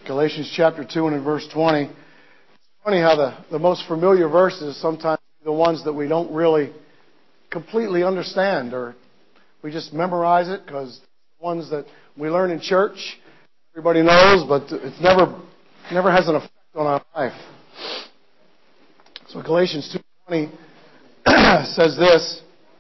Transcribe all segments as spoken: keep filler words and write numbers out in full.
Galatians chapter two and in verse twenty. It's funny how the, the most familiar verses sometimes are the ones that we don't really completely understand, or we just memorize it because the ones that we learn in church, everybody knows, but it's never never has an effect on our life. So Galatians two twenty says this: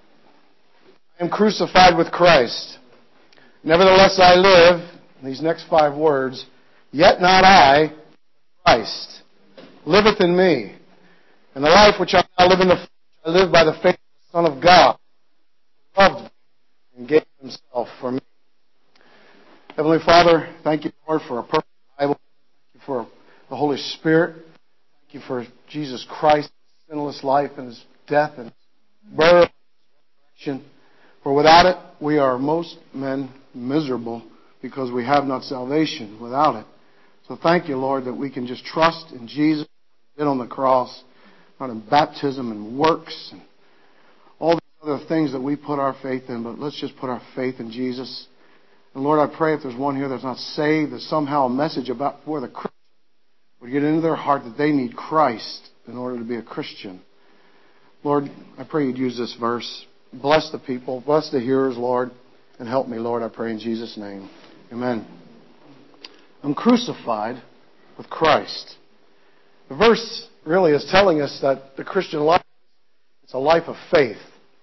I am crucified with Christ. Nevertheless I live, these next five words, yet not I, Christ, liveth in me. And the life which I now live in the flesh, I live by the faith of the Son of God, who loved me and gave himself for me. Heavenly Father, thank you, Lord, for a perfect Bible. Thank you for the Holy Spirit. Thank you for Jesus Christ, his sinless life and his death and his birth and his resurrection. For without it, we are most men miserable because we have not salvation without it. So thank you, Lord, that we can just trust in Jesus, did on the cross, not in baptism and works and all these other things that we put our faith in, but let's just put our faith in Jesus. And Lord, I pray if there's one here that's not saved, that somehow a message about where the Christian would get into their heart that they need Christ in order to be a Christian. Lord, I pray you'd use this verse. Bless the people, bless the hearers, Lord, and help me, Lord, I pray in Jesus' name. Amen. I'm crucified with Christ. The verse really is telling us that the Christian life, it's a life of faith.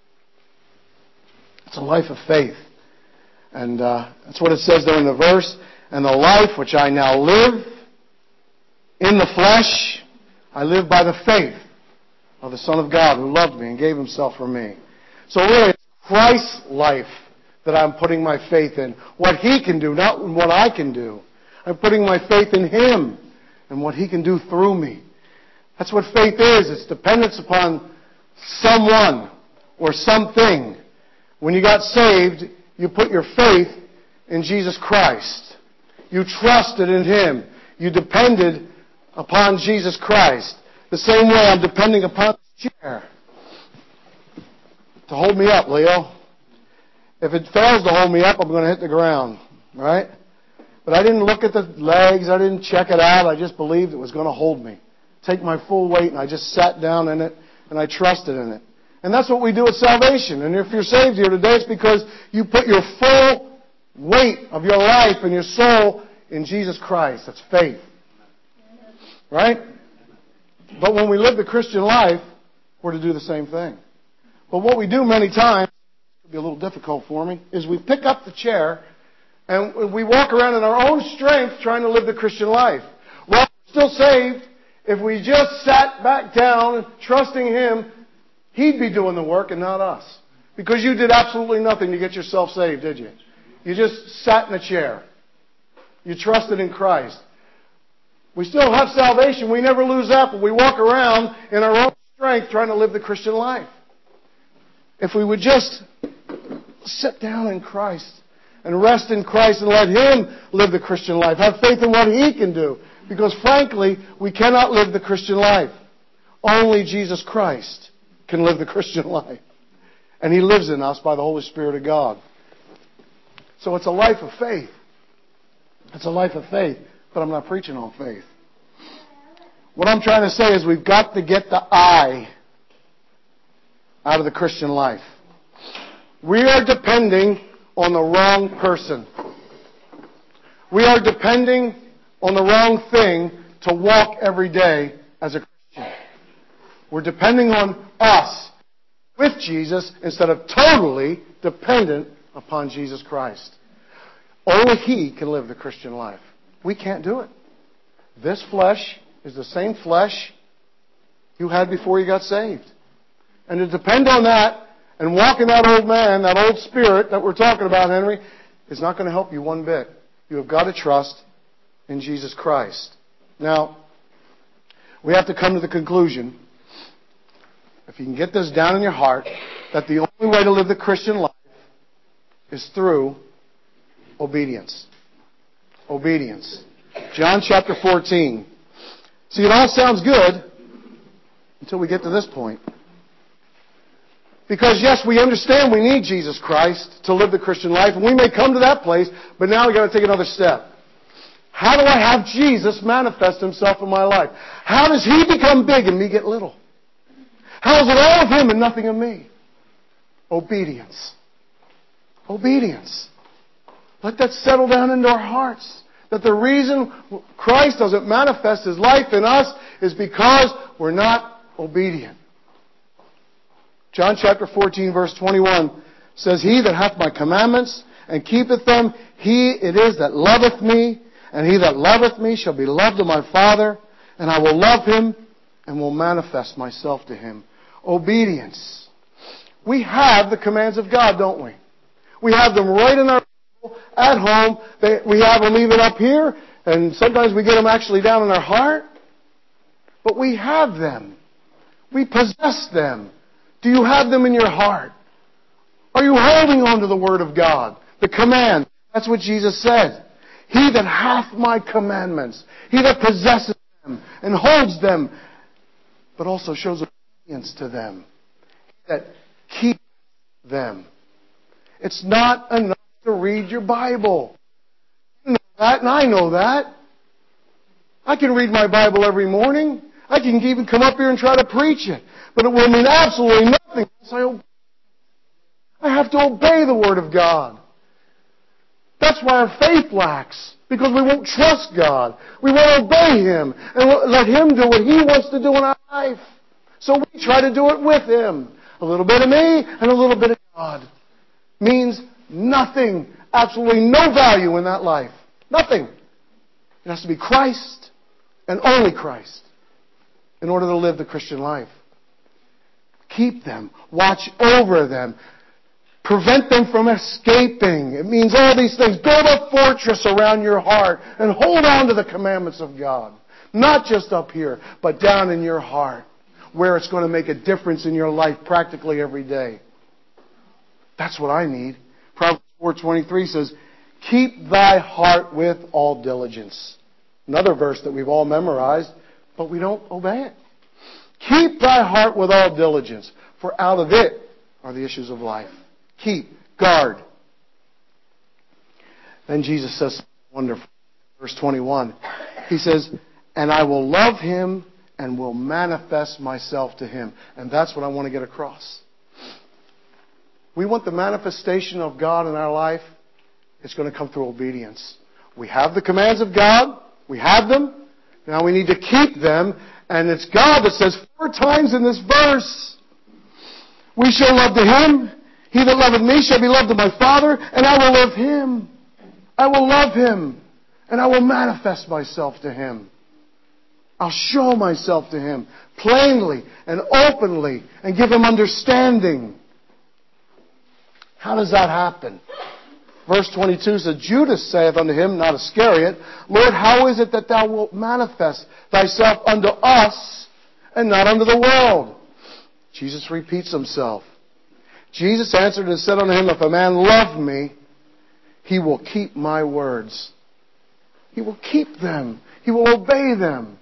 It's a life of faith. And uh, that's what it says there in the verse. And the life which I now live in the flesh, I live by the faith of the Son of God who loved me and gave himself for me. So really, it's Christ's life that I'm putting my faith in. What he can do, not what I can do. I'm putting my faith in him and what he can do through me. That's what faith is. It's dependence upon someone or something. When you got saved, you put your faith in Jesus Christ. You trusted in him. You depended upon Jesus Christ. The same way I'm depending upon this chair to hold me up, Leo. If it fails to hold me up, I'm going to hit the ground, right? But I didn't look at the legs. I didn't check it out. I just believed it was going to hold me. Take my full weight, and I just sat down in it, and I trusted in it. And that's what we do at salvation. And if you're saved here today, it's because you put your full weight of your life and your soul in Jesus Christ. That's faith. Right? But when we live the Christian life, we're to do the same thing. But what we do many times, it could be a little difficult for me, is we pick up the chair and we walk around in our own strength trying to live the Christian life. Well, we're still saved. If we just sat back down trusting him, he'd be doing the work and not us. Because you did absolutely nothing to get yourself saved, did you? You just sat in a chair. You trusted in Christ. We still have salvation. We never lose that, but we walk around in our own strength trying to live the Christian life. If we would just sit down in Christ and rest in Christ and let him live the Christian life. Have faith in what he can do. Because frankly, we cannot live the Christian life. Only Jesus Christ can live the Christian life. And he lives in us by the Holy Spirit of God. So it's a life of faith. It's a life of faith. But I'm not preaching on faith. What I'm trying to say is we've got to get the I out of the Christian life. We are depending on the wrong person. We are depending on the wrong thing to walk every day as a Christian. We're depending on us with Jesus instead of totally dependent upon Jesus Christ. Only he can live the Christian life. We can't do it. This flesh is the same flesh you had before you got saved. And to depend on that and walk in that old man, that old spirit that we're talking about, Henry, is not going to help you one bit. You have got to trust in Jesus Christ. Now, we have to come to the conclusion, if you can get this down in your heart, that the only way to live the Christian life is through obedience. Obedience. John chapter fourteen. See, it all sounds good until we get to this point. Because yes, we understand we need Jesus Christ to live the Christian life, and we may come to that place, but now we've got to take another step. How do I have Jesus manifest Himself in my life? How does He become big and me get little? How is it all of Him and nothing of me? Obedience. Obedience. Let that settle down into our hearts. That the reason Christ doesn't manifest His life in us is because we're not obedient. John chapter fourteen verse twenty-one says, He that hath my commandments and keepeth them, he it is that loveth me, and he that loveth me shall be loved of my Father, and I will love him and will manifest myself to him. Obedience. We have the commands of God, don't we? We have them right in our Bible, at home. They, we have them even up here, and sometimes we get them actually down in our heart. But we have them. We possess them. Do you have them in your heart? Are you holding on to the Word of God? The command. That's what Jesus said. He that hath my commandments, he that possesses them and holds them, but also shows obedience to them, that keeps them. It's not enough to read your Bible. You know that, and I know that. I can read my Bible every morning. I can even come up here and try to preach it. But it will mean absolutely nothing unless I obey. I have to obey the Word of God. That's why our faith lacks. Because we won't trust God. We won't obey Him. And let Him do what He wants to do in our life. So we try to do it with Him. A little bit of me and a little bit of God. Means nothing. Absolutely no value in that life. Nothing. It has to be Christ and only Christ in order to live the Christian life. Keep them. Watch over them. Prevent them from escaping. It means all these things. Build a fortress around your heart and hold on to the commandments of God. Not just up here, but down in your heart, where it's going to make a difference in your life practically every day. That's what I need. Proverbs four twenty-three says, keep thy heart with all diligence. Another verse that we've all memorized, but we don't obey it. Keep thy heart with all diligence, for out of it are the issues of life. Keep, guard. Then Jesus says something wonderful. Verse twenty-one. He says, and I will love him and will manifest myself to him. And that's what I want to get across. We want the manifestation of God in our life. It's going to come through obedience. We have the commands of God. We have them. Now we need to keep them. And it's God that says four times in this verse, we shall love to him. He that loveth me shall be loved of my Father, and I will love him. I will love him, and I will manifest myself to him. I'll show myself to him plainly and openly and give him understanding. How does that happen? Verse twenty-two says, Judas saith unto him, not Iscariot, Lord, how is it that thou wilt manifest thyself unto us and not unto the world? Jesus repeats himself. Jesus answered and said unto him, if a man love me, he will keep my words. He will keep them. He will obey them.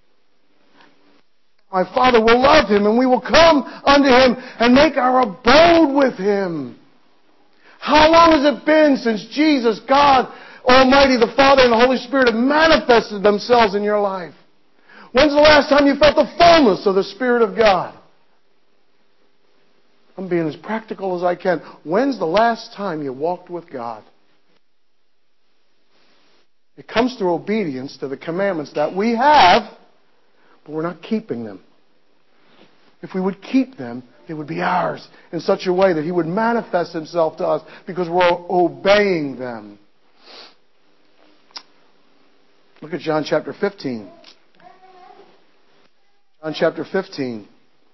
My Father will love him, and we will come unto him and make our abode with him. How long has it been since Jesus, God Almighty, the Father, and the Holy Spirit have manifested themselves in your life? When's the last time you felt the fullness of the Spirit of God? I'm being as practical as I can. When's the last time you walked with God? It comes through obedience to the commandments that we have, but we're not keeping them. If we would keep them, they would be ours in such a way that He would manifest Himself to us because we're obeying them. Look at John chapter fifteen. John chapter fifteen.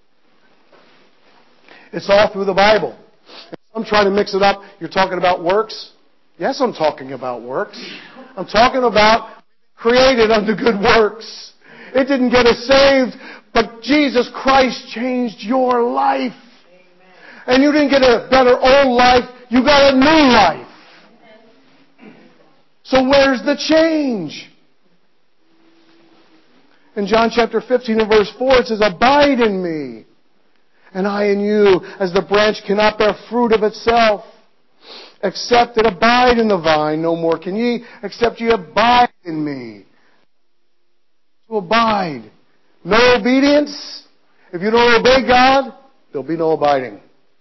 It's all through the Bible. I'm trying to mix it up. You're talking about works? Yes, I'm talking about works. I'm talking about created unto good works. It didn't get us saved, but Jesus Christ changed your life. And you didn't get a better old life, you got a new life. So where's the change? In John chapter fifteen and verse four, it says, abide in me, and I in you, as the branch cannot bear fruit of itself except it abide in the vine, no more can ye, except ye abide in me. To abide. No obedience. If you don't obey God, there'll be no abiding.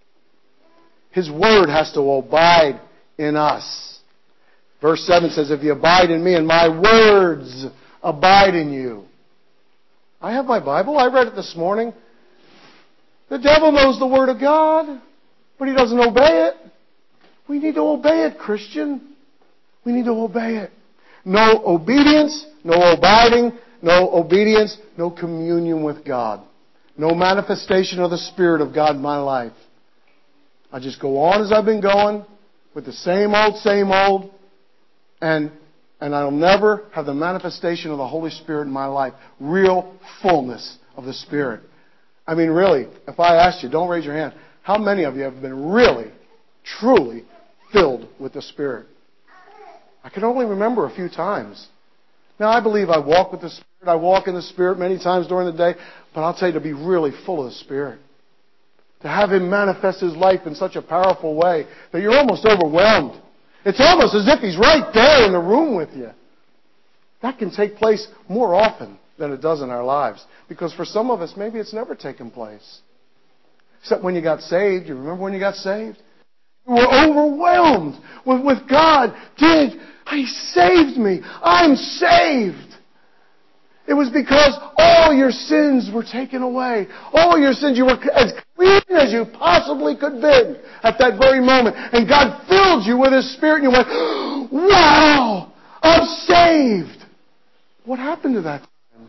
His word has to abide in us. Verse seven says, if you abide in me and my words abide in you. I have my Bible. I read it this morning. The devil knows the word of God, but he doesn't obey it. We need to obey it, Christian. We need to obey it. No obedience, no abiding, no obedience, no communion with God. No manifestation of the Spirit of God in my life. I just go on as I've been going with the same old, same old, and and I'll never have the manifestation of the Holy Spirit in my life. Real fullness of the Spirit. I mean, really, if I asked you, don't raise your hand, how many of you have been really, truly filled with the Spirit? I can only remember a few times. Now, I believe I walk with the Spirit. I walk in the Spirit many times during the day. But I'll tell you, to be really full of the Spirit, to have Him manifest His life in such a powerful way that you're almost overwhelmed. It's almost as if He's right there in the room with you. That can take place more often than it does in our lives. Because for some of us, maybe it's never taken place. Except when you got saved. You remember when you got saved? You were overwhelmed with, with God. Did He saved me? I'm saved. It was because all your sins were taken away. All your sins, you were as clean as you possibly could be at that very moment. And God filled you with His Spirit and you went, wow, I'm saved. What happened to that time?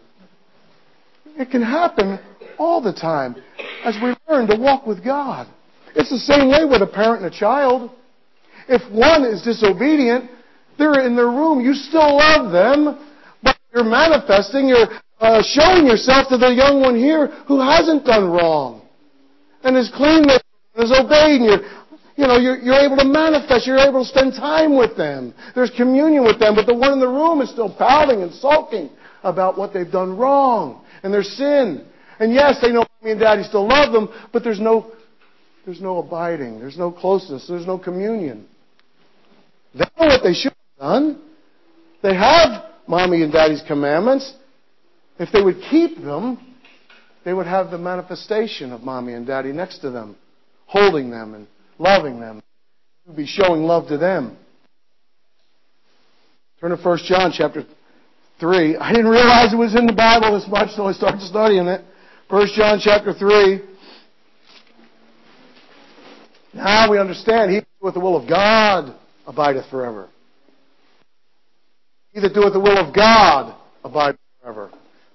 It can happen all the time as we learn to walk with God. It's the same way with a parent and a child. If one is disobedient, they're in their room. You still love them. You're manifesting, you're uh, showing yourself to the young one here who hasn't done wrong and is clean and is obeyed. And you're, you know, you're, you're able to manifest. You're able to spend time with them. There's communion with them. But the one in the room is still pouting and sulking about what they've done wrong and their sin. And yes, they know mommy and daddy still love them, but there's no, there's no abiding. There's no closeness. There's no communion. They know what they should have done. They have Mommy and Daddy's commandments. If they would keep them, they would have the manifestation of Mommy and Daddy next to them, holding them and loving them. They would be showing love to them. Turn to First John chapter three. I didn't realize it was in the Bible this much until I started studying it. First John chapter three. Now we understand, he with the will of God abideth forever. He that doeth the will of God abideth forever.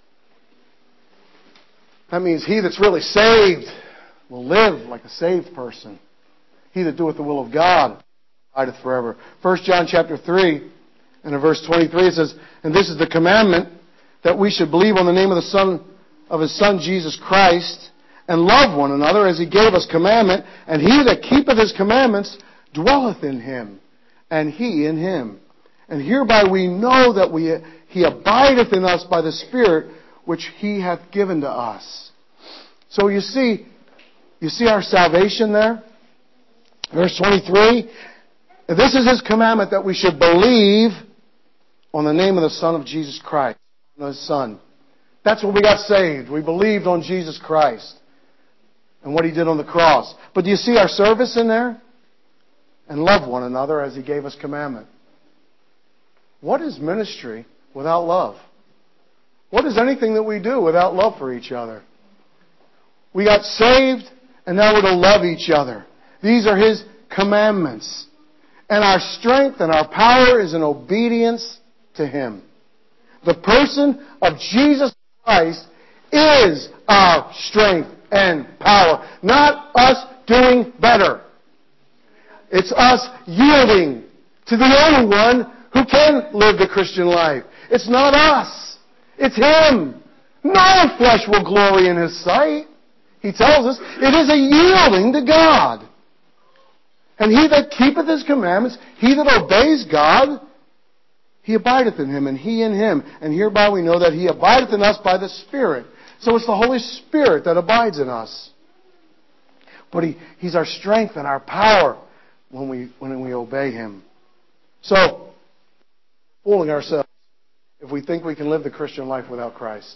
That means he that's really saved will live like a saved person. He that doeth the will of God abideth forever. First John chapter three and in verse twenty-three it says, and this is the commandment, that we should believe on the name of the Son of His Son Jesus Christ, and love one another as He gave us commandment, and he that keepeth His commandments dwelleth in Him, and He in him. And hereby we know that we, He abideth in us by the Spirit which He hath given to us. So you see, you see our salvation there? Verse twenty-three. This is His commandment, that we should believe on the name of the Son of Jesus Christ, His Son. That's when we got saved. We believed on Jesus Christ and what He did on the cross. But do you see our service in there? And love one another as He gave us commandment. What is ministry without love? What is anything that we do without love for each other? We got saved, and now we're to love each other. These are His commandments. And our strength and our power is in obedience to Him. The person of Jesus Christ is our strength and power. Not us doing better. It's us yielding to the only one who can live the Christian life. It's not us. It's Him. No flesh will glory in His sight. He tells us it is a yielding to God. And he that keepeth His commandments, he that obeys God, he abideth in Him, and He in him. And hereby we know that He abideth in us by the Spirit. So it's the Holy Spirit that abides in us. But he, He's our strength and our power. when we when we obey Him. So, fooling ourselves if we think we can live the Christian life without Christ.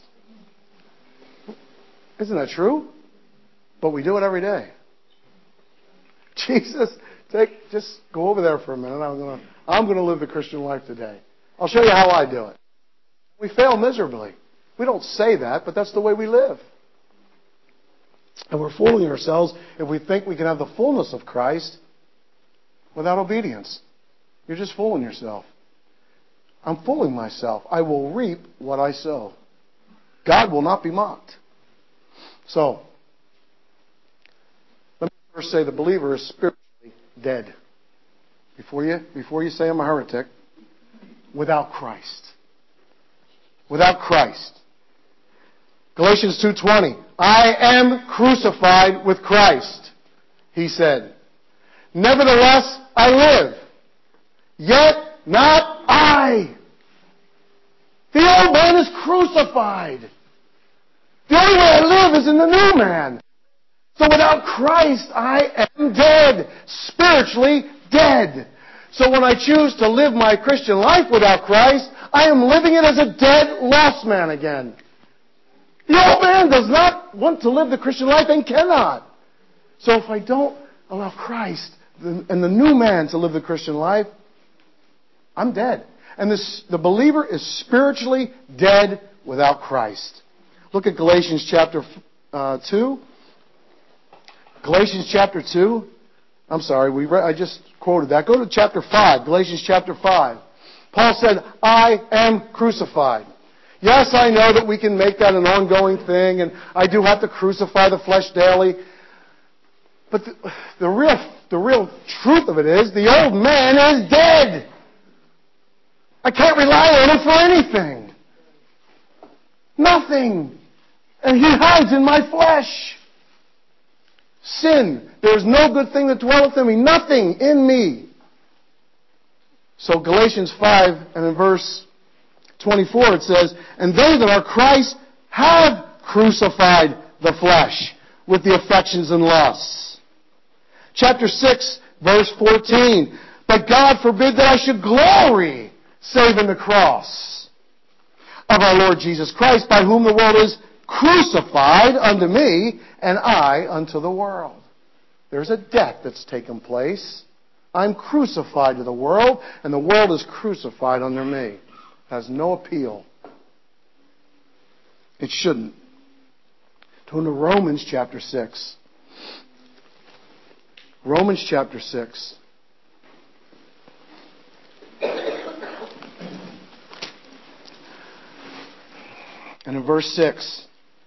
Isn't that true? But we do it every day. Jesus, take just go over there for a minute. I'm going to I'm going to live the Christian life today. I'll show you how I do it. We fail miserably. We don't say that, but that's the way we live. And we're fooling ourselves if we think we can have the fullness of Christ without obedience. You're just fooling yourself. I'm fooling myself. I will reap what I sow. God will not be mocked. So, let me first say the believer is spiritually dead. Before you, before you say I'm a heretic, without Christ. Without Christ. Galatians two twenty. I am crucified with Christ, he said. Nevertheless, I live. Yet not I. The old man is crucified. The only way I live is in the new man. So without Christ, I am dead. Spiritually dead. So when I choose to live my Christian life without Christ, I am living it as a dead, lost man again. The old man does not want to live the Christian life and cannot. So if I don't allow Christ and the new man to live the Christian life, I'm dead. And this, the believer is spiritually dead without Christ. Look at Galatians chapter uh, two. Galatians chapter two. I'm sorry, we read, I just quoted that. Go to chapter five, Galatians chapter five. Paul said, I am crucified. Yes, I know that we can make that an ongoing thing, and I do have to crucify the flesh daily. But the, the real the real truth of it is, the old man is dead. I can't rely on him for anything. Nothing. And he hides in my flesh. Sin. There is no good thing that dwelleth in me. Nothing in me. So Galatians five and in verse twenty-four it says, and they that are Christ have crucified the flesh with the affections and lusts. Chapter six, verse fourteen, but God forbid that I should glory save in the cross of our Lord Jesus Christ, by whom the world is crucified unto me, and I unto the world. There's a death that's taken place. I'm crucified to the world, and the world is crucified under me. It has no appeal. It shouldn't. Turn to Romans chapter six. Romans chapter six. And in verse six,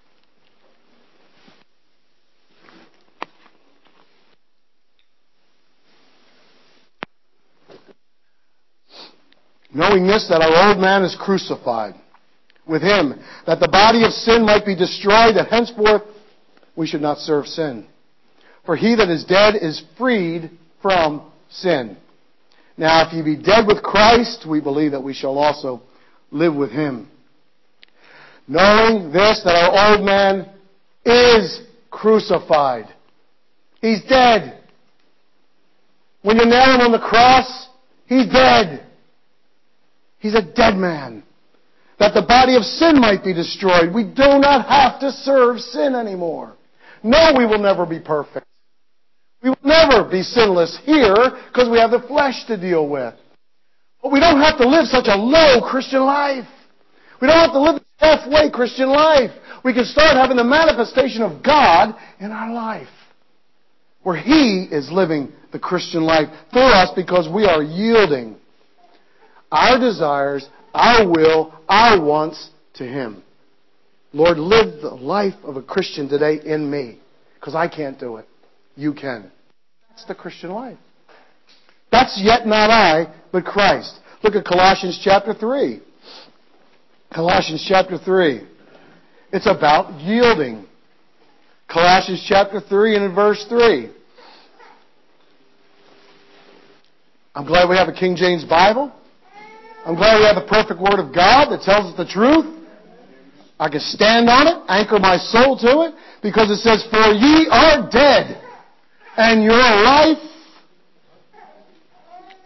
knowing this, that our old man is crucified with him, that the body of sin might be destroyed, that henceforth we should not serve sin. For he that is dead is freed from sin. Now, if ye be dead with Christ, we believe that we shall also live with him. Knowing this, that our old man is crucified. He's dead. When you nail him on the cross, he's dead. He's a dead man. That the body of sin might be destroyed. We do not have to serve sin anymore. No, we will never be perfect. We will never be sinless here because we have the flesh to deal with. But we don't have to live such a low Christian life. We don't have to live a halfway Christian life. We can start having the manifestation of God in our life, where He is living the Christian life through us because we are yielding our desires, our will, our wants to Him. Lord, live the life of a Christian today in me, because I can't do it. You can. That's the Christian life. That's yet not I, but Christ. Look at Colossians chapter three. Colossians chapter three. It's about yielding. Colossians chapter three and in verse three. I'm glad we have a King James Bible. I'm glad we have the perfect Word of God that tells us the truth. I can stand on it, anchor my soul to it, because it says, for ye are dead, and your life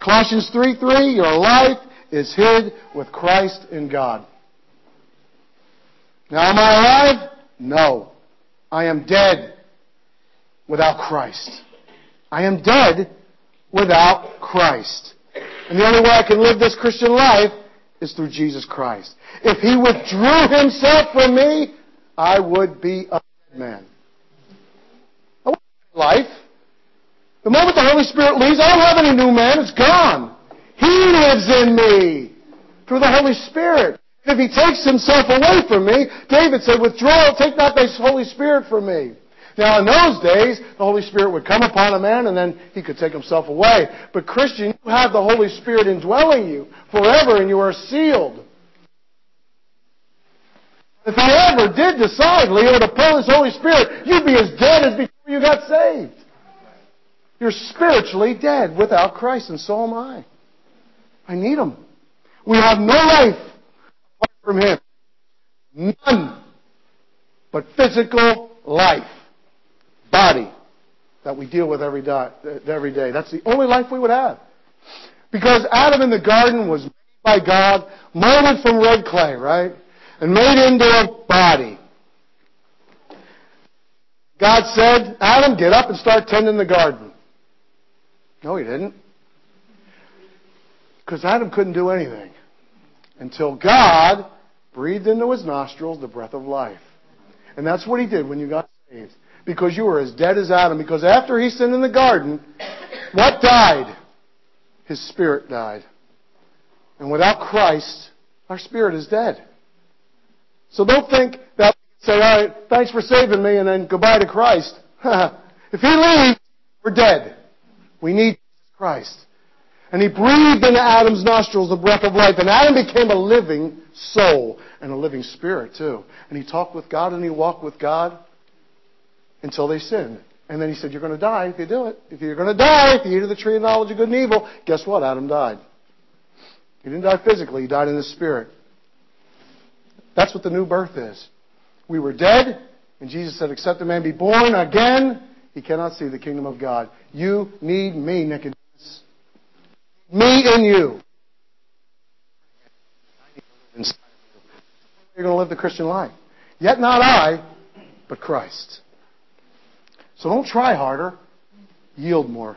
Colossians three three, your life is hid with Christ in God. Now, am I alive? No. I am dead without Christ. I am dead without Christ. And the only way I can live this Christian life is through Jesus Christ. If He withdrew Himself from me, I would be a dead man. I want life. The moment the Holy Spirit leaves, I don't have any new man. It's gone. He lives in me through the Holy Spirit. If He takes Himself away from me, David said, withdraw, take not thy Holy Spirit from me. Now, in those days, the Holy Spirit would come upon a man and then he could take himself away. But Christian, you have the Holy Spirit indwelling you forever and you are sealed. If you ever did decide, Leo, to pull His Holy Spirit, you'd be as dead as before you got saved. You're spiritually dead without Christ, and so am I. I need Him. We have no life apart from Him. None but physical life. Body that we deal with every day, every day. That's the only life we would have. Because Adam in the garden was made by God, molded from red clay, right? And made into a body. God said, Adam, get up and start tending the garden. No, He didn't. Because Adam couldn't do anything until God breathed into his nostrils the breath of life. And that's what He did when you got saved. Because you were as dead as Adam. Because after he sinned in the garden, what died? His spirit died. And without Christ, our spirit is dead. So don't think that we say, all right, thanks for saving me, and then goodbye to Christ. If He leaves, we're dead. We need Christ. And He breathed into Adam's nostrils the breath of life. And Adam became a living soul and a living spirit too. And he talked with God and he walked with God until they sinned. And then He said, you're going to die if you do it. If you're going to die, if you eat of the tree of knowledge of good and evil, guess what? Adam died. He didn't die physically. He died in the spirit. That's what the new birth is. We were dead, and Jesus said, except a man be born again, he cannot see the kingdom of God. You need me, Nicodemus. Me and you. You're going to live the Christian life. Yet not I, but Christ. So don't try harder. Yield more.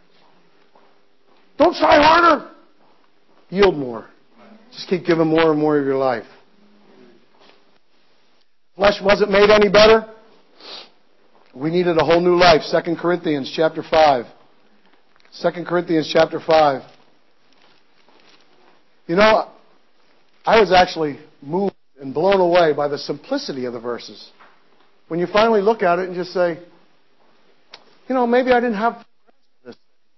Don't try harder. Yield more. Just keep giving more and more of your life. Flesh wasn't made any better. We needed a whole new life. Second Corinthians chapter five. Second Corinthians chapter five. You know, I was actually moved and blown away by the simplicity of the verses. When you finally look at it and just say, you know, maybe I didn't have this.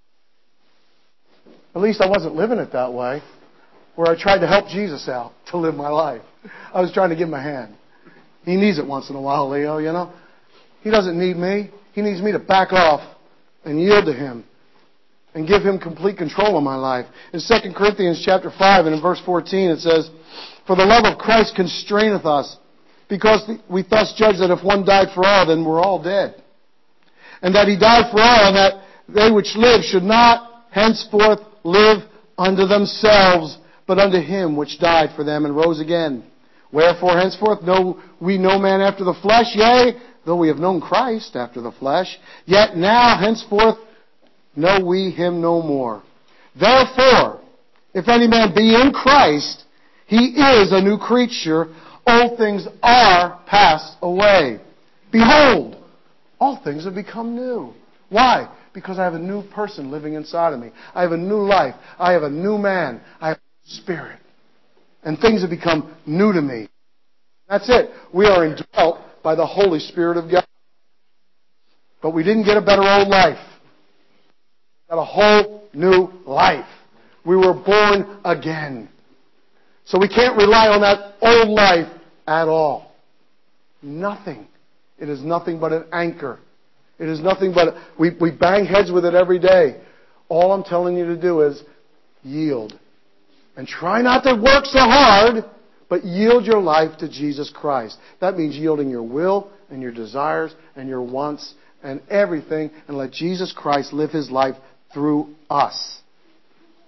At least I wasn't living it that way, where I tried to help Jesus out to live my life. I was trying to give Him a hand. He needs it once in a while, Leo, you know. He doesn't need me. He needs me to back off and yield to Him and give Him complete control of my life. In Second Corinthians chapter five and in verse fourteen it says, for the love of Christ constraineth us, because we thus judge that if one died for all, then we're all dead. And that He died for all, and that they which live should not henceforth live unto themselves, but unto Him which died for them and rose again. Wherefore henceforth know we no man after the flesh, yea, though we have known Christ after the flesh, yet now henceforth know we Him no more. Therefore, if any man be in Christ, he is a new creature. Old things are passed away. Behold, all things have become new. Why? Because I have a new person living inside of me. I have a new life. I have a new man. I have a new spirit. And things have become new to me. That's it. We are indwelt by the Holy Spirit of God. But we didn't get a better old life. We got a whole new life. We were born again. So we can't rely on that old life at all. Nothing. It is nothing but an anchor. It is nothing but... A, we, we bang heads with it every day. All I'm telling you to do is yield. And try not to work so hard, but yield your life to Jesus Christ. That means yielding your will and your desires and your wants and everything, and let Jesus Christ live His life through us.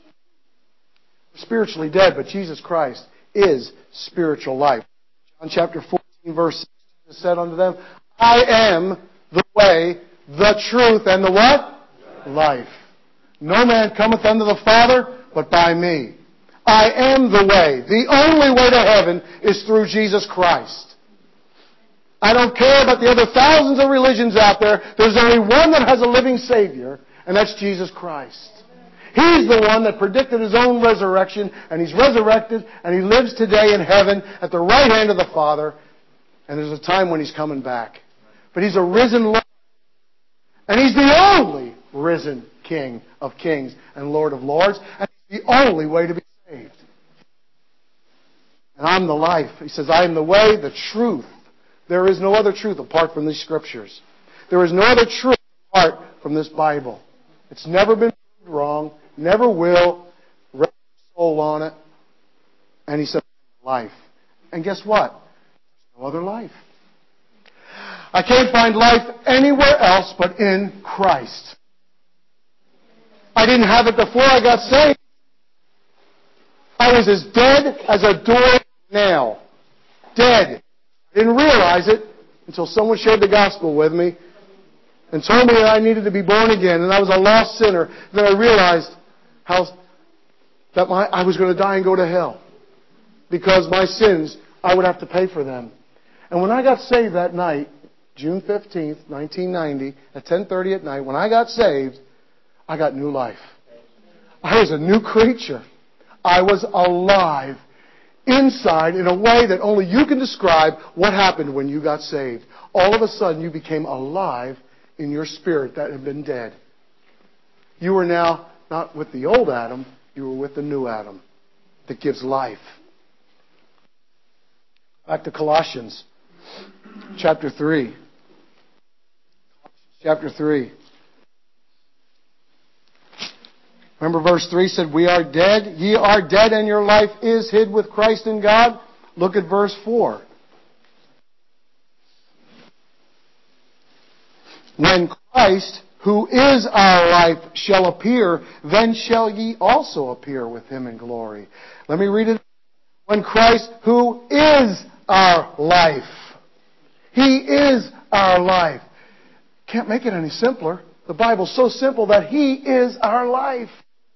spiritually dead, but Jesus Christ is spiritual life. John chapter fourteen, verse six said unto them, I am the way, the truth, and the what? Life. No man cometh unto the Father but by me. I am the way. The only way to heaven is through Jesus Christ. I don't care about the other thousands of religions out there. There's only one that has a living Savior, and that's Jesus Christ. He's the one that predicted His own resurrection, and He's resurrected, and He lives today in heaven at the right hand of the Father, and there's a time when He's coming back. But He's a risen Lord, and He's the only risen King of kings and Lord of lords, and He's the only way to be saved. And I'm the life. He says, I am the way, the truth. There is no other truth apart from these Scriptures. There is no other truth apart from this Bible. It's never been proved wrong, never will. Rest your soul on it. And He said, life. And guess what? There's no other life. I can't find life anywhere else but in Christ. I didn't have it before I got saved. I was as dead as a doornail. Dead. I didn't realize it until someone shared the gospel with me and told me that I needed to be born again, and I was a lost sinner. Then I realized how that my, I was going to die and go to hell because my sins, I would have to pay for them. And when I got saved that night, June fifteenth, nineteen ninety, at ten thirty at night, when I got saved, I got new life. I was a new creature. I was alive inside in a way that only you can describe what happened when you got saved. All of a sudden, you became alive in your spirit that had been dead. You were now not with the old Adam, you were with the new Adam that gives life. Back to Colossians chapter three. Chapter three. Remember verse three said, we are dead. Ye are dead and your life is hid with Christ in God. Look at verse four. When Christ, who is our life, shall appear, then shall ye also appear with Him in glory. Let me read it. When Christ, who is our life. He is our life. Can't make it any simpler. The Bible's so simple that He is our life.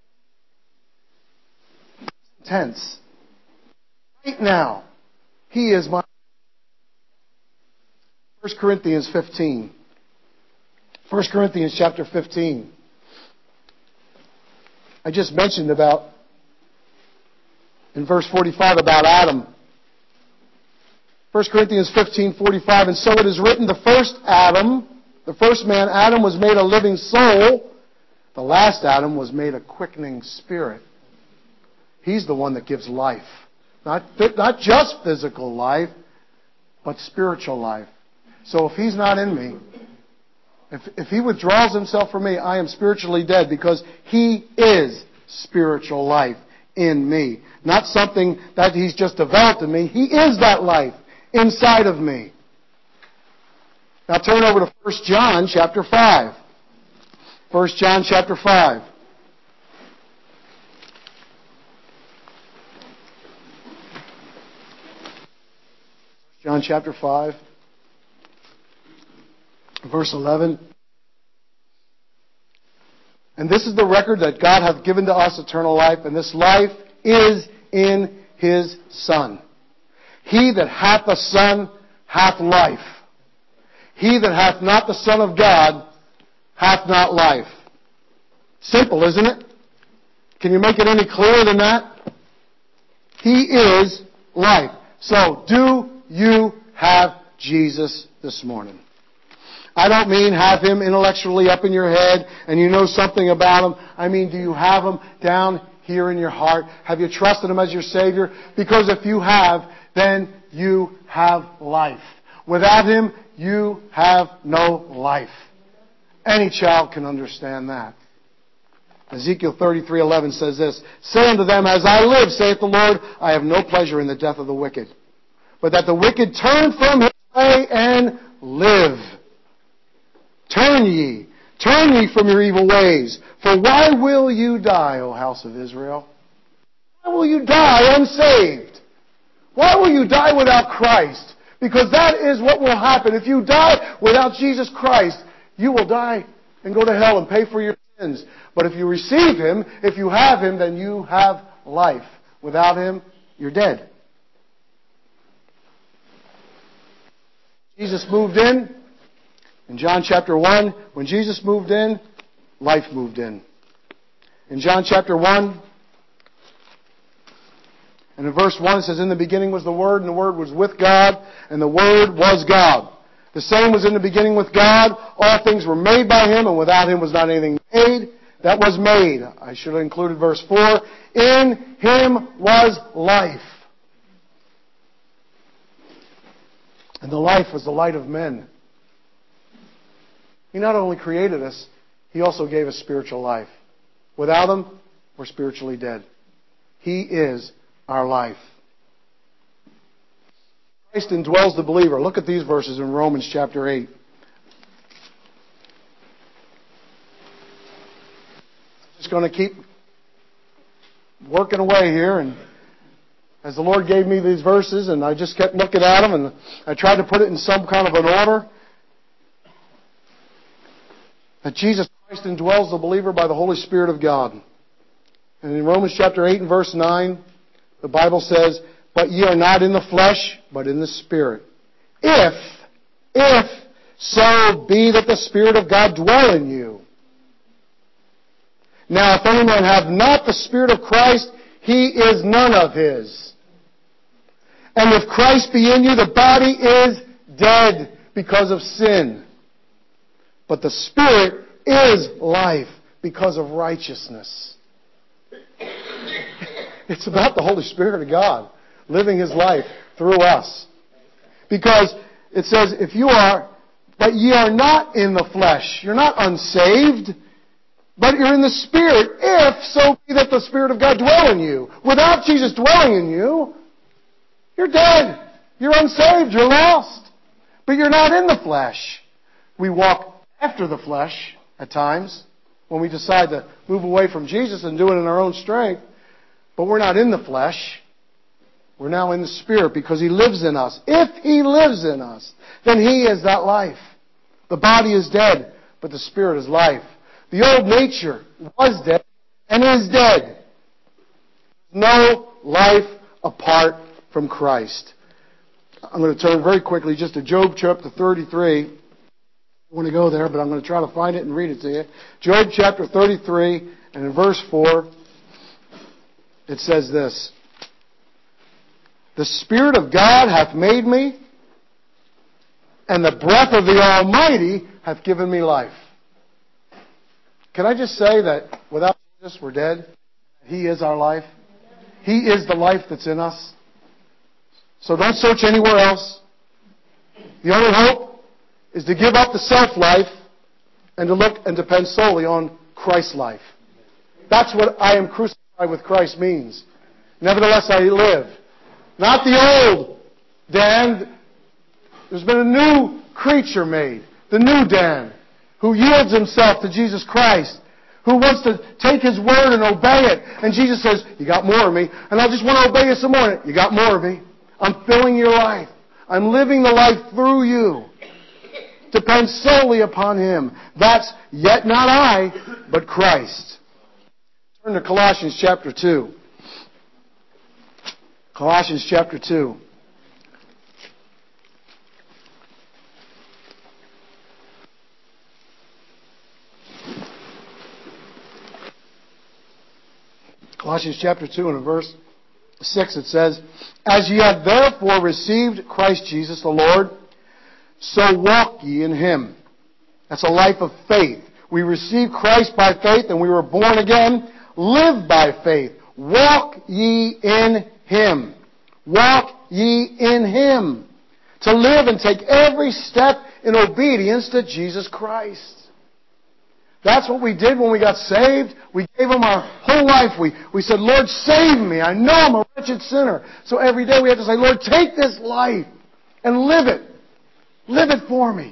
Tense. Right now, He is my... First Corinthians fifteen. First Corinthians chapter fifteen. I just mentioned about, in verse forty-five, about Adam. First Corinthians fifteen, forty-five, and so it is written, the first Adam, the first man, Adam, was made a living soul. The last Adam was made a quickening spirit. He's the one that gives life. Not, not just physical life, but spiritual life. So if He's not in me, if, if He withdraws Himself from me, I am spiritually dead because He is spiritual life in me. Not something that He's just developed in me. He is that life inside of me. Now turn over to First John chapter five. First John chapter five. John chapter five, verse eleven. And this is the record that God hath given to us, eternal life, and this life is in His Son. He that hath the Son hath life. He that hath not the Son of God hath not life. Simple, isn't it? Can you make it any clearer than that? He is life. So, do you have Jesus this morning? I don't mean have Him intellectually up in your head and you know something about Him. I mean, do you have Him down here in your heart? Have you trusted Him as your Savior? Because if you have, then you have life. Without Him, you have no life. Any child can understand that. Ezekiel thirty-three eleven says this, say unto them, as I live, saith the Lord, I have no pleasure in the death of the wicked, but that the wicked turn from his way and live. Turn ye, turn ye from your evil ways, for why will you die, O house of Israel? Why will you die unsaved? Why will you die without Christ? Because that is what will happen. If you die without Jesus Christ, you will die and go to hell and pay for your sins. But if you receive Him, if you have Him, then you have life. Without Him, you're dead. Jesus moved in. In John chapter one, when Jesus moved in, life moved in. In John chapter one, and in verse one it says, "In the beginning was the Word, and the Word was with God, and the Word was God. The same was in the beginning with God. All things were made by Him, and without Him was not anything made that was made." I should have included verse four. "In Him was life. And the life was the light of men." He not only created us, He also gave us spiritual life. Without Him, we're spiritually dead. He is our life. Christ indwells the believer. Look at these verses in Romans chapter eight. I'm just going to keep working away here, and as the Lord gave me these verses, and I just kept looking at them, and I tried to put it in some kind of an order. That Jesus Christ indwells the believer by the Holy Spirit of God. And in Romans chapter eight and verse nine, the Bible says, "But ye are not in the flesh, but in the Spirit. If, if so be that the Spirit of God dwell in you. Now if any man have not the Spirit of Christ, he is none of His. And if Christ be in you, the body is dead because of sin. But the Spirit is life because of righteousness." It's about the Holy Spirit of God living His life through us. Because it says, if you are, but ye are not in the flesh. You're not unsaved, but you're in the Spirit, if so be that the Spirit of God dwell in you. Without Jesus dwelling in you, you're dead. You're unsaved. You're lost. But you're not in the flesh. We walk after the flesh at times when we decide to move away from Jesus and do it in our own strength. But we're not in the flesh. We're now in the Spirit because He lives in us. If He lives in us, then He is that life. The body is dead, but the Spirit is life. The old nature was dead and is dead. No life apart from Christ. I'm going to turn very quickly just to Job chapter thirty-three. I want to go there, but I'm going to try to find it and read it to you. Job chapter thirty-three, and in verse four, it says this: "The Spirit of God hath made me, and the breath of the Almighty hath given me life." Can I just say that without Jesus, we're dead? He is our life. He is the life that's in us. So don't search anywhere else. The only hope is to give up the self-life and to look and depend solely on Christ's life. That's what "I am crucified with Christ" means. Nevertheless I live. Not the old Dan. There's been a new creature made. The new Dan, who yields himself to Jesus Christ, who wants to take His word and obey it. And Jesus says, "You got more of me, and I just want to obey you some more." You got more of me. I'm filling your life. I'm living the life through you. Depends solely upon Him. That's yet not I, but Christ. Turn to Colossians chapter two. Colossians chapter two. Colossians chapter two and in verse six it says, "As ye have therefore received Christ Jesus the Lord, so walk ye in Him." That's a life of faith. We received Christ by faith and we were born again. Live by faith. Walk ye in Him. Walk ye in Him. To live and take every step in obedience to Jesus Christ. That's what we did when we got saved. We gave Him our whole life. We, we said, "Lord, save me. I know I'm a wretched sinner." So every day we have to say, "Lord, take this life and live it. Live it for me."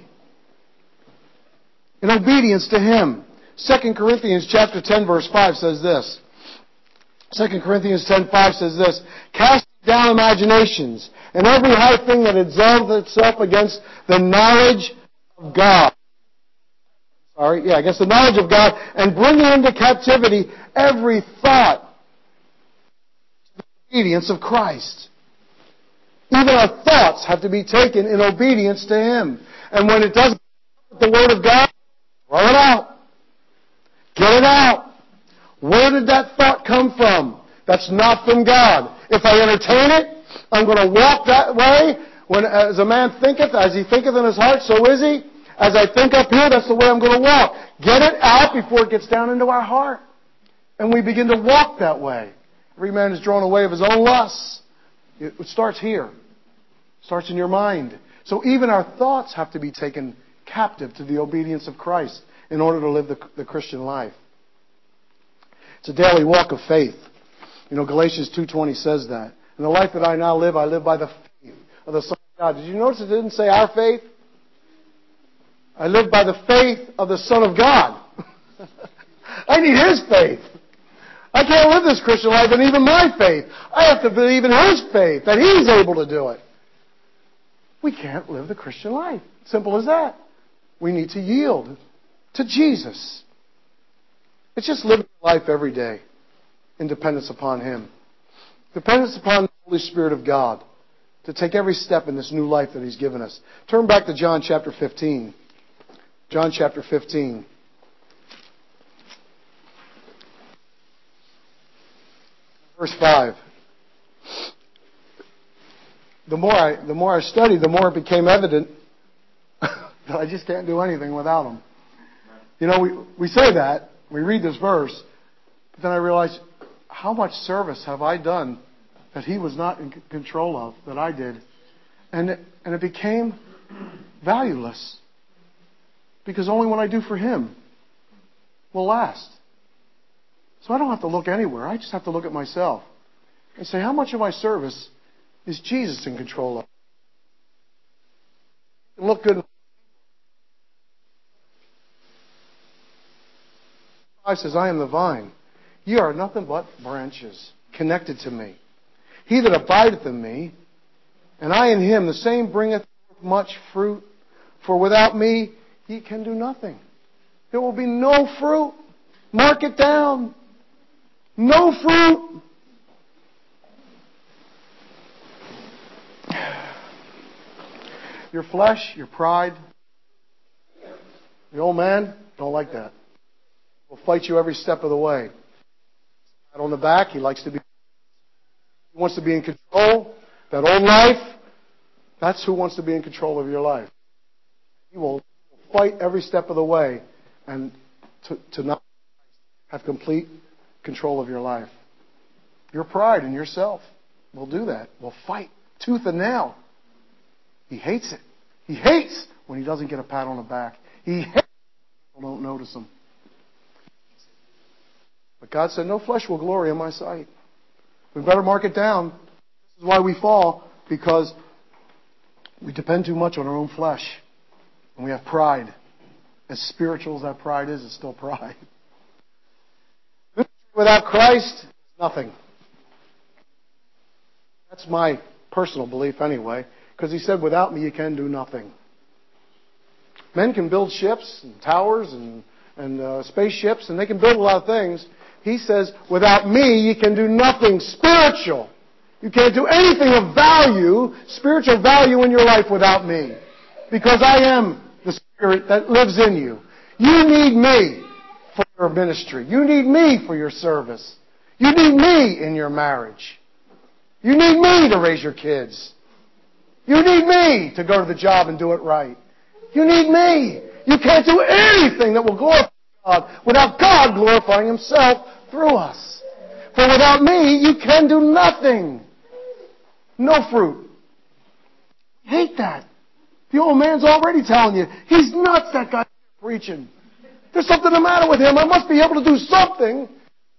In obedience to Him. Second Corinthians chapter ten verse five says this: Second Corinthians ten five says this, casting down imaginations and every high thing that exalts itself against the knowledge of God. Sorry, yeah, against the knowledge of God, and bringing into captivity every thought to the obedience of Christ. Even our thoughts have to be taken in obedience to Him. And when it doesn't with the Word of God, throw it out. Get it out. Where did that thought come from? That's not from God. If I entertain it, I'm going to walk that way. When, as a man thinketh, as he thinketh in his heart, so is he. As I think up here, that's the way I'm going to walk. Get it out before it gets down into our heart. And we begin to walk that way. Every man is drawn away of his own lusts. It starts here. It starts in your mind. So even our thoughts have to be taken captive to the obedience of Christ in order to live the, the Christian life. It's a daily walk of faith. You know, Galatians two twenty says that. In the life that I now live, I live by the faith of the Son of God. Did you notice it didn't say our faith? I live by the faith of the Son of God. I need His faith. I can't live this Christian life in even my faith. I have to believe in His faith, that He's able to do it. We can't live the Christian life. Simple as that. We need to yield to Jesus. It's just living life every day in dependence upon Him. Dependence upon the Holy Spirit of God to take every step in this new life that He's given us. Turn back to John chapter fifteen. John chapter fifteen. Verse five. The more I, the more I studied, the more it became evident that I just can't do anything without Him. You know, we, we say that, we read this verse, but then I realized, how much service have I done that He was not in control of, that I did? And it, and it became valueless. Because only what I do for Him will last. So I don't have to look anywhere. I just have to look at myself and say, how much of my service is Jesus in control of? Look good. God says, I am the vine. Ye are nothing but branches connected to me. He that abideth in me, and I in him, the same bringeth forth much fruit. For without me, ye can do nothing. There will be no fruit. Mark it down. No fruit. Your flesh, your pride, the old man, don't like that. Will fight you every step of the way. Pat on the back, he likes to be, he wants to be in control. That old life, that's who wants to be in control of your life. He will fight every step of the way and to, to not have complete control of your life. Your pride in yourself will do that. Will fight tooth and nail. He hates it. He hates when he doesn't get a pat on the back. He hates when people don't notice him. But God said, no flesh will glory in my sight. We better mark it down. This is why we fall, because we depend too much on our own flesh. And we have pride. As spiritual as that pride is, it's still pride. Without Christ, nothing. That's my personal belief anyway. Because He said, without me you can do nothing. Men can build ships and towers and, and uh, spaceships, and they can build a lot of things. He says, without me you can do nothing spiritual. You can't do anything of value, spiritual value in your life without me. Because I am the Spirit that lives in you. You need me for your ministry. You need me for your service. You need me in your marriage. You need me to raise your kids. You need me to go to the job and do it right. You need me. You can't do anything that will glorify God without God glorifying Himself through us. For without me, you can do nothing. No fruit. Hate that. The old man's already telling you, he's nuts, that guy preaching. There's something the matter with him. I must be able to do something.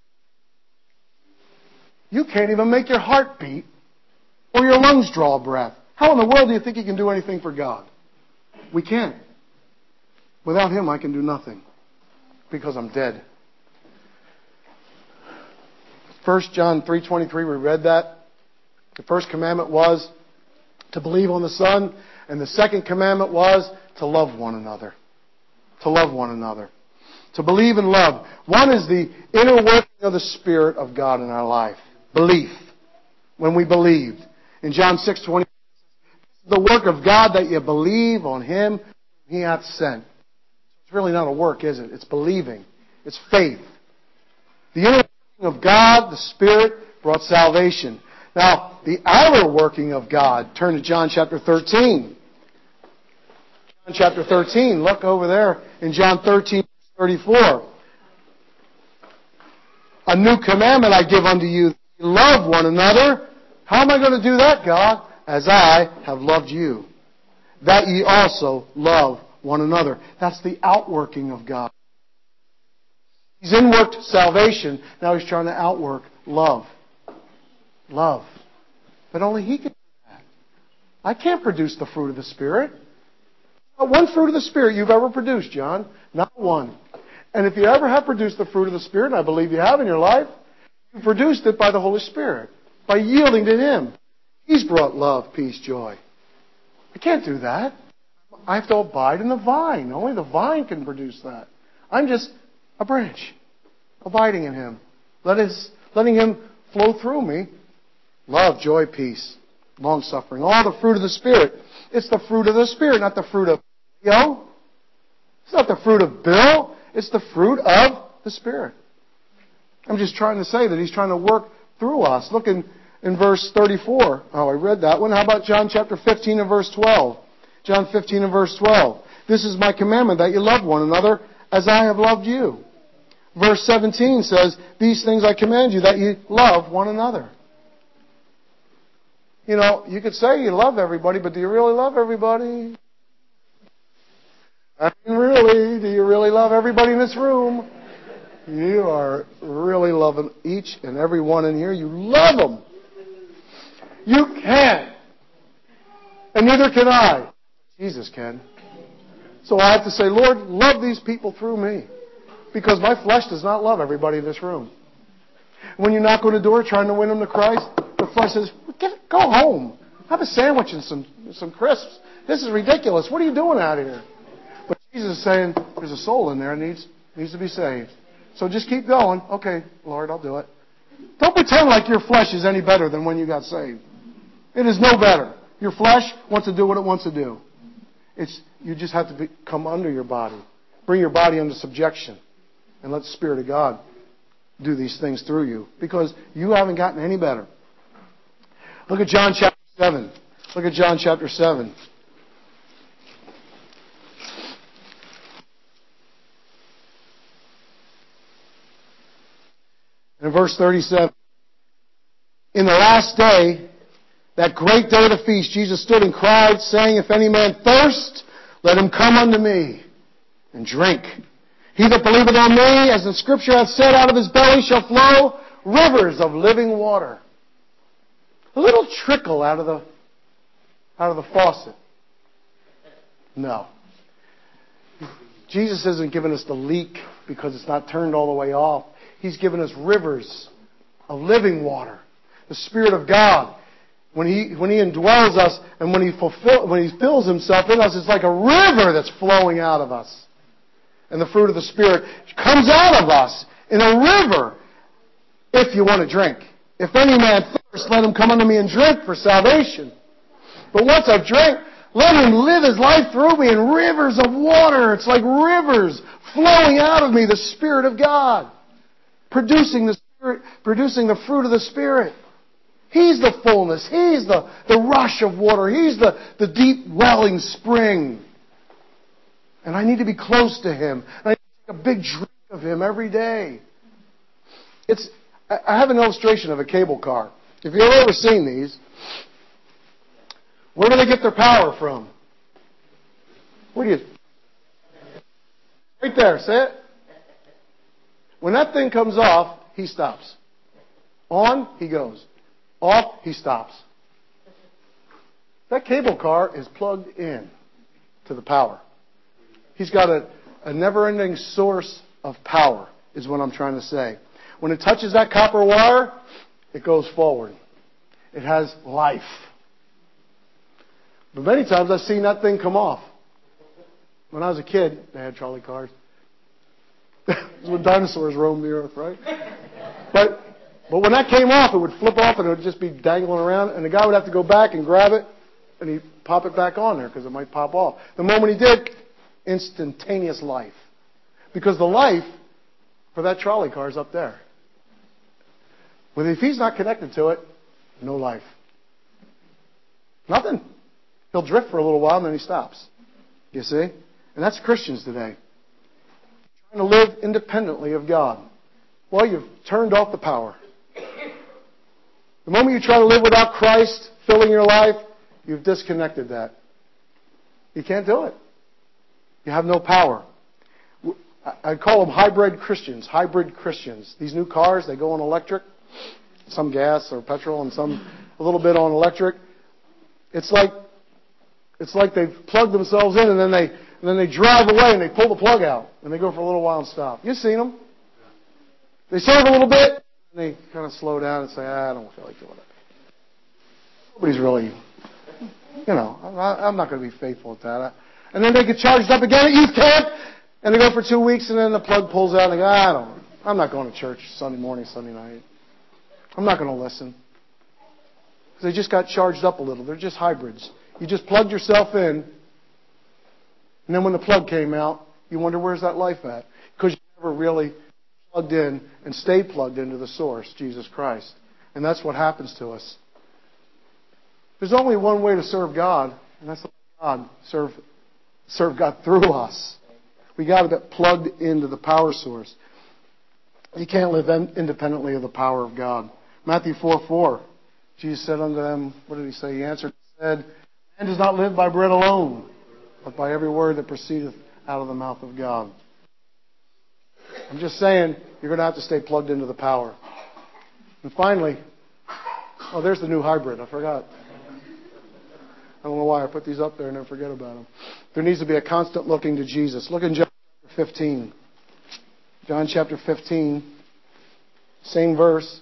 You can't even make your heart beat or your lungs draw breath. How in the world do you think you can do anything for God? We can't. Without Him, I can do nothing. Because I'm dead. First John three twenty-three, we read that. The first commandment was to believe on the Son, and the second commandment was to love one another. To love one another. To believe and love. One is the inner working of the Spirit of God in our life. Belief. When we believed. In John six twenty, the work of God that you believe on Him He hath sent. It's really not a work, is it? It's believing. It's faith. The inner working of God, the Spirit, brought salvation. Now, the outer working of God, turn to John chapter thirteen. John chapter thirteen, look over there in John thirteen, thirty-four. A new commandment I give unto you, love one another. How am I going to do that, God? As I have loved you, that ye also love one another. That's the outworking of God. He's inworked salvation. Now He's trying to outwork love. Love. But only He can do that. I can't produce the fruit of the Spirit. Not one fruit of the Spirit you've ever produced, John. Not one. And if you ever have produced the fruit of the Spirit, and I believe you have in your life, you produced it by the Holy Spirit. By yielding to Him. He's brought love, peace, joy. I can't do that. I have to abide in the vine. Only the vine can produce that. I'm just a branch, abiding in Him. Let his, letting Him flow through me. Love, joy, peace, long-suffering. All the fruit of the Spirit. It's the fruit of the Spirit, not the fruit of Leo. It's not the fruit of Bill. It's the fruit of the Spirit. I'm just trying to say that He's trying to work through us. Look in, in verse thirty-four. Oh, I read that one. How about John chapter fifteen and verse twelve? John fifteen and verse twelve. This is my commandment, that you love one another as I have loved you. Verse seventeen says, these things I command you, that you love one another. You know, you could say you love everybody, but do you really love everybody? I mean, really, do you really love everybody in this room? You are really loving each and every one in here. You love them. You can. And neither can I. Jesus can. So I have to say, Lord, love these people through me. Because my flesh does not love everybody in this room. When you knock on the door trying to win them to Christ, the flesh says, Get, go home. Have a sandwich and some, some crisps. This is ridiculous. What are you doing out here? But Jesus is saying, there's a soul in there that needs, needs to be saved. So just keep going. Okay, Lord, I'll do it. Don't pretend like your flesh is any better than when you got saved. It is no better. Your flesh wants to do what it wants to do. It's you just have to be, come under your body. Bring your body under subjection. And let the Spirit of God do these things through you. Because you haven't gotten any better. Look at John chapter seven. Look at John chapter seven. In verse thirty-seven, in the last day, that great day of the feast, Jesus stood and cried, saying, if any man thirst, let him come unto me and drink. He that believeth on me, as the Scripture hath said, out of his belly shall flow rivers of living water. A little trickle out of the, out of the faucet. No. Jesus isn't giving us the leak because it's not turned all the way off. He's given us rivers of living water. The Spirit of God. When He, when He indwells us and when He fulfill, when He fills Himself in us, it's like a river that's flowing out of us. And the fruit of the Spirit comes out of us in a river if you want to drink. If any man thirst, let him come unto me and drink for salvation. But once I've drank, let him live his life through me in rivers of water. It's like rivers flowing out of me, the Spirit of God. Producing the Spirit, producing the fruit of the Spirit. He's the fullness. He's the, the rush of water. He's the, the deep welling spring. And I need to be close to Him. And I need to take a big drink of Him every day. It's, I have an illustration of a cable car. If you've ever seen these, where do they get their power from? Where do you... Right there, see it? When that thing comes off, he stops. On, he goes. Off, he stops. That cable car is plugged in to the power. He's got a, a never-ending source of power, is what I'm trying to say. when it touches that copper wire, it goes forward. It has life. But many times I've seen that thing come off. When I was a kid, they had trolley cars. It was when dinosaurs roamed the earth, right? But but when that came off, it would flip off and it would just be dangling around, and the guy would have to go back and grab it, and he'd pop it back on there because it might pop off. The moment he did, instantaneous life. Because the life for that trolley car is up there. But if he's not connected to it, no life. Nothing. He'll drift for a little while and then he stops. You see? And that's Christians today. Trying to live independently of God. Well, you've turned off the power. The moment you try to live without Christ filling your life, you've disconnected that. You can't do it. You have no power. I call them hybrid Christians. Hybrid Christians. These new cars, they go on electric. Some gas or petrol and some a little bit on electric. It's like it's like they've plugged themselves in and then they and then they drive away and they pull the plug out and they go for a little while and stop. You've seen them. They serve a little bit and they kind of slow down and say, ah, I don't feel like doing it. Nobody's really, you know, I'm not going to be faithful at that. And then they get charged up again at youth camp and they go for two weeks and then the plug pulls out and they go, ah, I don't, I'm not going to church Sunday morning, Sunday night. I'm not going to listen. Because they just got charged up a little. They're just hybrids. You just plugged yourself in, and then when the plug came out, you wonder, where's that life at? Because you never really plugged in and stayed plugged into the source, Jesus Christ. And that's what happens to us. There's only one way to serve God, and that's to let God serve, serve God through us. We got to get plugged into the power source. You can't live independently of the power of God. Matthew four four, Jesus said unto them, what did he say? He answered and said, man does not live by bread alone, but by every word that proceedeth out of the mouth of God. I'm just saying, you're going to have to stay plugged into the power. And finally, oh, there's the new hybrid. I forgot. I don't know why I put these up there and then forget about them. There needs to be a constant looking to Jesus. Look in John fifteen. John chapter fifteen, same verse.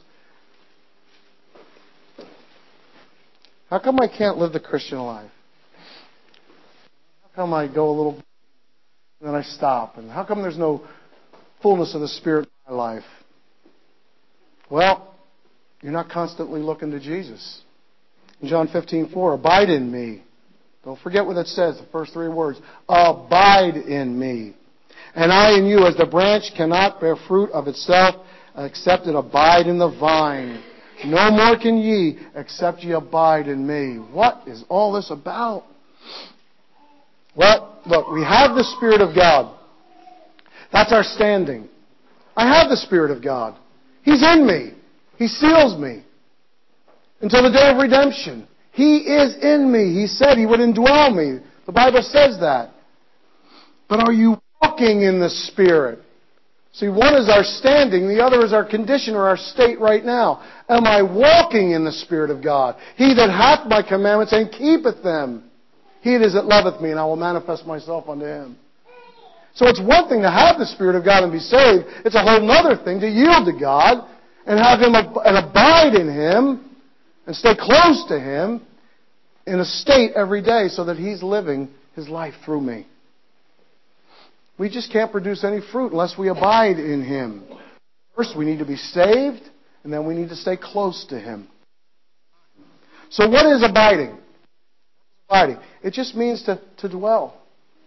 How come I can't live the Christian life? How come I go a little and then I stop? And how come there's no fullness of the Spirit in my life? Well, you're not constantly looking to Jesus. In John fifteen four, abide in me. Don't forget what it says, the first three words. Abide in me. And I in you, as the branch cannot bear fruit of itself, except it abide in the vine. No more can ye, except ye abide in me. What is all this about? Well, look, we have the Spirit of God. That's our standing. I have the Spirit of God. He's in me. He seals me until the day of redemption. He is in me. He said He would indwell me. The Bible says that. But are you walking in the Spirit? See, one is our standing, the other is our condition or our state right now. Am I walking in the Spirit of God? He that hath my commandments and keepeth them, he it is that loveth me, and I will manifest myself unto him. So it's one thing to have the Spirit of God and be saved. It's a whole other thing to yield to God and have Him and abide in Him and stay close to Him in a state every day so that He's living His life through me. We just can't produce any fruit unless we abide in Him. First, we need to be saved, and then we need to stay close to Him. So what is abiding? Abiding. It just means to, to dwell.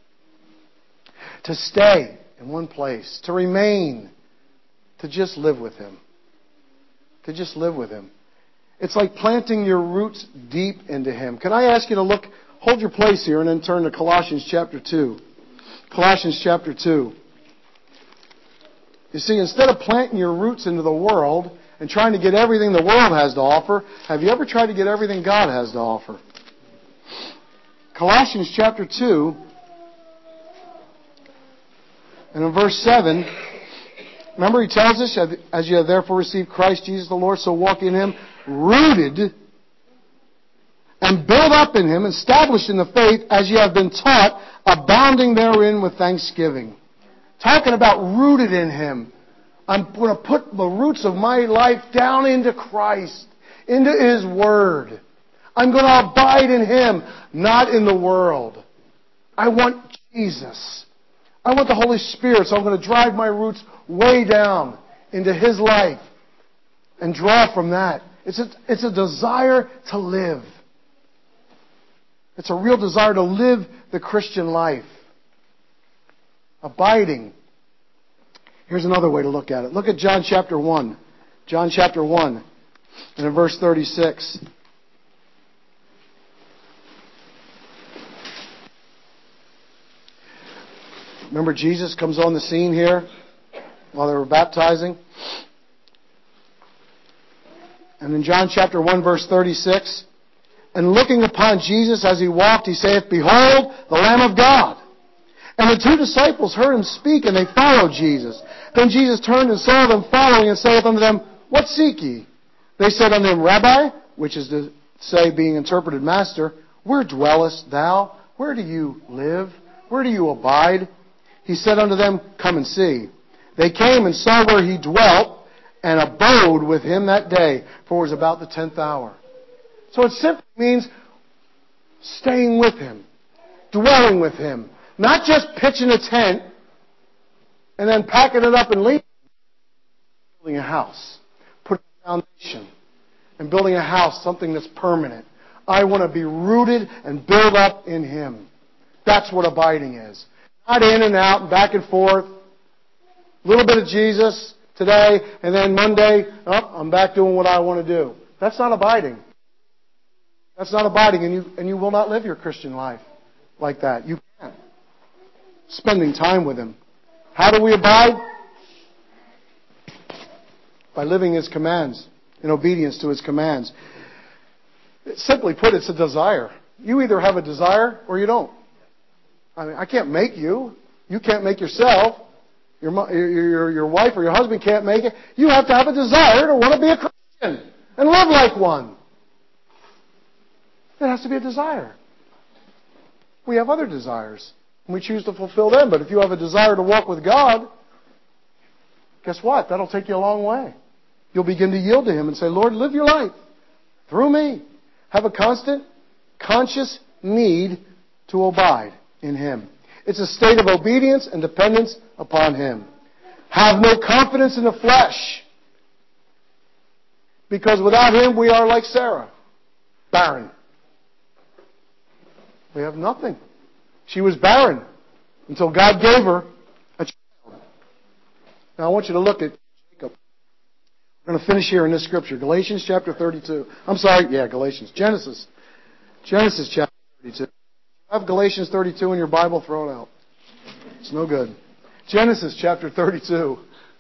To stay in one place. To remain. To just live with Him. To just live with Him. It's like planting your roots deep into Him. Can I ask you to look, hold your place here and then turn to Colossians chapter two. Colossians chapter two. You see, instead of planting your roots into the world and trying to get everything the world has to offer, have you ever tried to get everything God has to offer? Colossians chapter two, and in verse seven, remember he tells us, as you have therefore received Christ Jesus the Lord, so walk in Him, rooted and built up in Him, established in the faith as you have been taught, abounding therein with thanksgiving. Talking about rooted in Him. I'm going to put the roots of my life down into Christ, into His Word. I'm going to abide in Him, not in the world. I want Jesus. I want the Holy Spirit, so I'm going to drive my roots way down into His life and draw from that. It's a, it's a desire to live. It's a real desire to live the Christian life. Abiding. Here's another way to look at it. Look at John chapter one. John chapter one, and in verse thirty-six. Remember, Jesus comes on the scene here while they were baptizing. And in John chapter one, verse thirty-six, and looking upon Jesus as He walked, He saith, Behold, the Lamb of God. And the two disciples heard Him speak, and they followed Jesus. Then Jesus turned and saw them following, and saith unto them, What seek ye? They said unto Him, Rabbi, which is to say, being interpreted, Master, where dwellest Thou? Where do you live? Where do you abide? He said unto them, Come and see. They came and saw where He dwelt, and abode with Him that day, for it was about the tenth hour. So it simply means staying with Him, dwelling with Him. Not just pitching a tent and then packing it up and leaving. Building a house, putting a foundation, and building a house, something that's permanent. I want to be rooted and built up in Him. That's what abiding is. Not in and out and back and forth. A little bit of Jesus today, and then Monday, oh, I'm back doing what I want to do. That's not abiding. That's not abiding, and you and you will not live your Christian life like that. You can't. Spending time with Him. How do we abide? By living His commands, in obedience to His commands. Simply put, it's a desire. You either have a desire or you don't. I mean, I can't make you. You can't make yourself. Your, your, your wife or your husband can't make it. You have to have a desire to want to be a Christian and live like one. It has to be a desire. We have other desires, and we choose to fulfill them. But if you have a desire to walk with God, guess what? That'll take you a long way. You'll begin to yield to Him and say, Lord, live your life through me. Have a constant, conscious need to abide in Him. It's a state of obedience and dependence upon Him. Have no confidence in the flesh. Because without Him, we are like Sarah. Barren. We have nothing. She was barren until God gave her a child. Now I want you to look at Jacob. We're going to finish here in this scripture. Galatians chapter thirty-two. I'm sorry, yeah, Galatians. Genesis. Genesis chapter thirty-two. If you have Galatians thirty-two in your Bible, throw it out. It's no good. Genesis chapter thirty-two.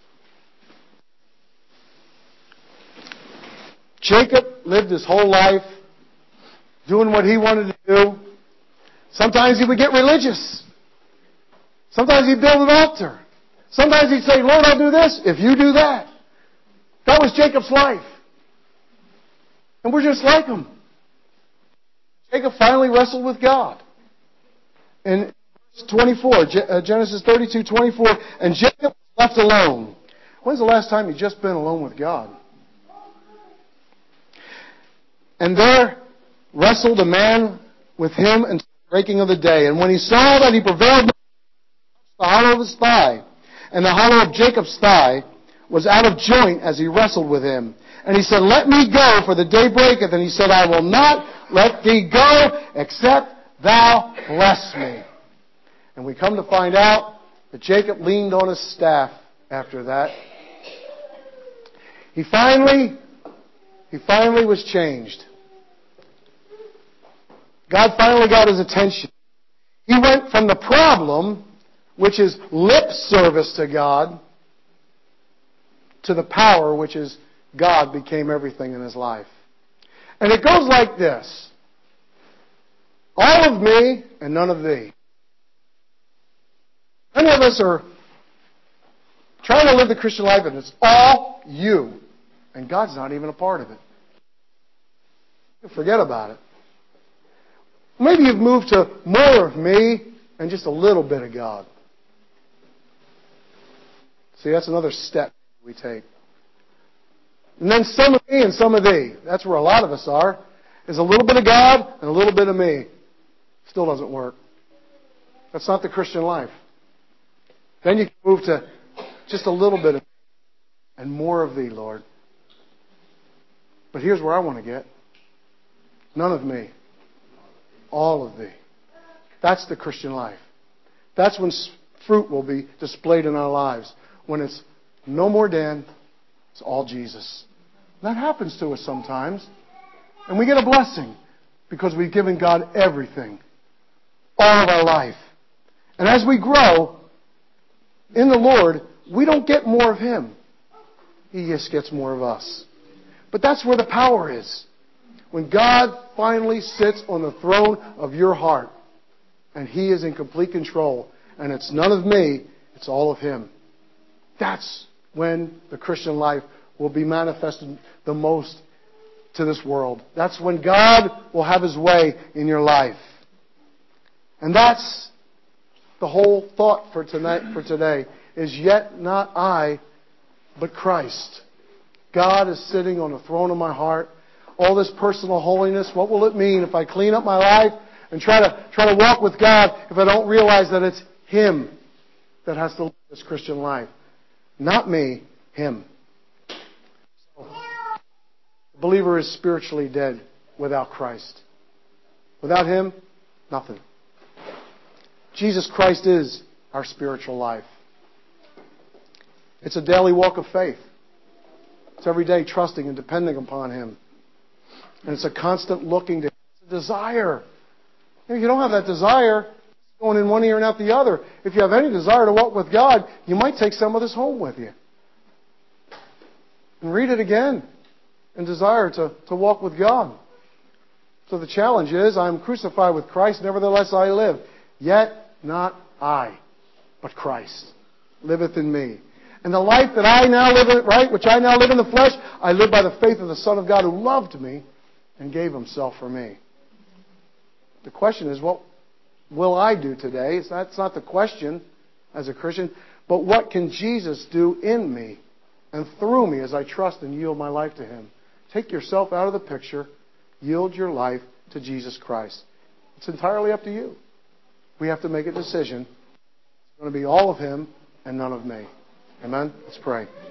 Jacob lived his whole life doing what he wanted to do. Sometimes he would get religious. Sometimes he'd build an altar. Sometimes he'd say, Lord, I'll do this if you do that. That was Jacob's life. And we're just like him. Jacob finally wrestled with God. In verse twenty-four, Genesis thirty-two twenty-four, and Jacob was left alone. When's the last time you've just been alone with God? And there wrestled a man with him until the breaking of the day. And when he saw that he prevailed not, the hollow of his thigh, and the hollow of Jacob's thigh was out of joint as he wrestled with him. And he said, Let me go, for the day breaketh. And he said, I will not let thee go, except thou bless me. And we come to find out that Jacob leaned on his staff after that. He finally, he finally was changed. God finally got his attention. He went from the problem, which is lip service to God, to the power, which is God became everything in his life. And it goes like this. All of me and none of thee. Many of us are trying to live the Christian life and it's all you. And God's not even a part of it. Forget about it. Maybe you've moved to more of me and just a little bit of God. See, that's another step we take. And then some of me and some of thee. That's where a lot of us are. Is a little bit of God and a little bit of me. Still doesn't work. That's not the Christian life. Then you can move to just a little bit of and more of thee, Lord. But here's where I want to get. None of me. All of thee. That's the Christian life. That's when fruit will be displayed in our lives. When it's no more Dan, it's all Jesus. That happens to us sometimes. And we get a blessing because we've given God everything. All of our life. And as we grow in the Lord, we don't get more of Him. He just gets more of us. But that's where the power is. When God finally sits on the throne of your heart and He is in complete control and it's none of me, it's all of Him. That's when the Christian life will be manifested the most to this world. That's when God will have His way in your life. And that's the whole thought for tonight, for today, is yet not I, but Christ. God is sitting on the throne of my heart. All this personal holiness, what will it mean if I clean up my life and try to try to walk with God if I don't realize that it's Him that has to live this Christian life? Not me, Him. So, the believer is spiritually dead without Christ. Without Him, nothing. Jesus Christ is our spiritual life. It's a daily walk of faith. It's every day trusting and depending upon Him. And it's a constant looking to Him. It's a desire. If you don't have that desire, it's going in one ear and out the other. If you have any desire to walk with God, you might take some of this home with you. And read it again. And desire to, to walk with God. So the challenge is, I am crucified with Christ, nevertheless I live. Yet not I, but Christ liveth in me. And the life that I now live in, right, which I now live in the flesh, I live by the faith of the Son of God who loved me and gave Himself for me. The question is, what will I do today? That's not the question as a Christian, but what can Jesus do in me and through me as I trust and yield my life to Him? Take yourself out of the picture. Yield your life to Jesus Christ. It's entirely up to you. We have to make a decision. It's going to be all of Him and none of me. Amen? Let's pray.